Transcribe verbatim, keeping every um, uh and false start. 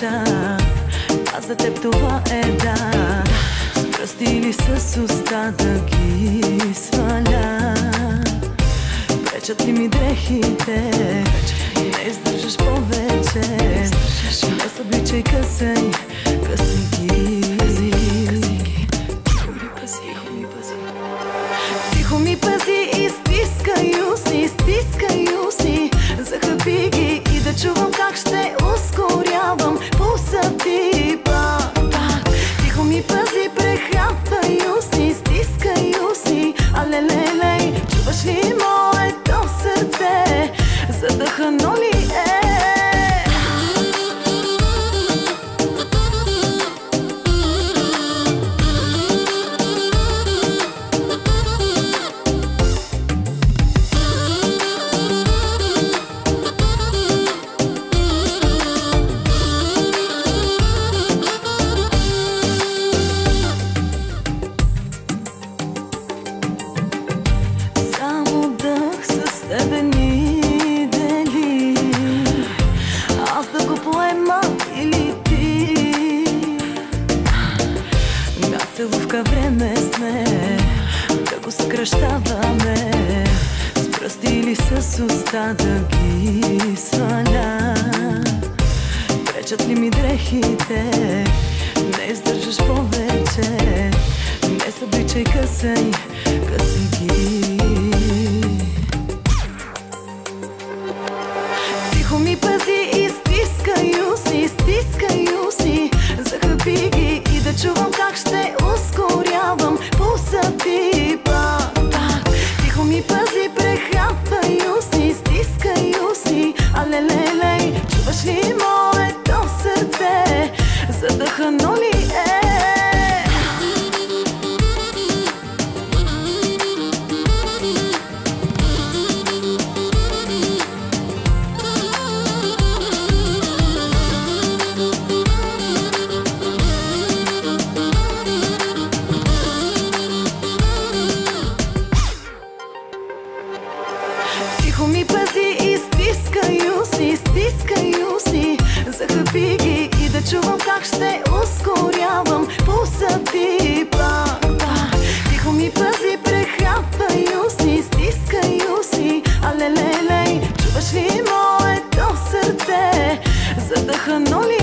обича, а за теб това е да. С пръсти или с уста да ги сваля. Пречат ли ми дрехите, не издържаш повече. Не събличай, късай, късай ги. Тихо ми пази и стискай устни, стискай устни. Захапи ги и да чувам как ще ускорявам пулса ти пак, пак. Тихо ми пази, прехапвай устни, стискай устни. Алелелей, чуваш ли моето сърце? Задъхано ли е? Тебе ни дели, аз да го поема или ти. На целувка време сме да го съкръщаваме, с пръсти или с уста да ги сваля. Пречат ли ми дрехите, не издържаш повече. Не събличай, късай, късай ги. Тихо ми пази и стискай устни, стискай устни. Захапи ги и да чувам как ще ускорявам пулса ти пак, пак. Тихо ми пази, прехапвай устни, стискай устни. Алелелей, чуваш ли моето сърце? Задъхано ли е? Тихо ми пази и стискай устни, стискай устни. Захапи ги и да чувам как ще ускорявам пулса ти пак, пак. Тихо ми пази, прехапвай устни, стискай устни. Алелелей, чуваш ли моето сърце? Задъхано ли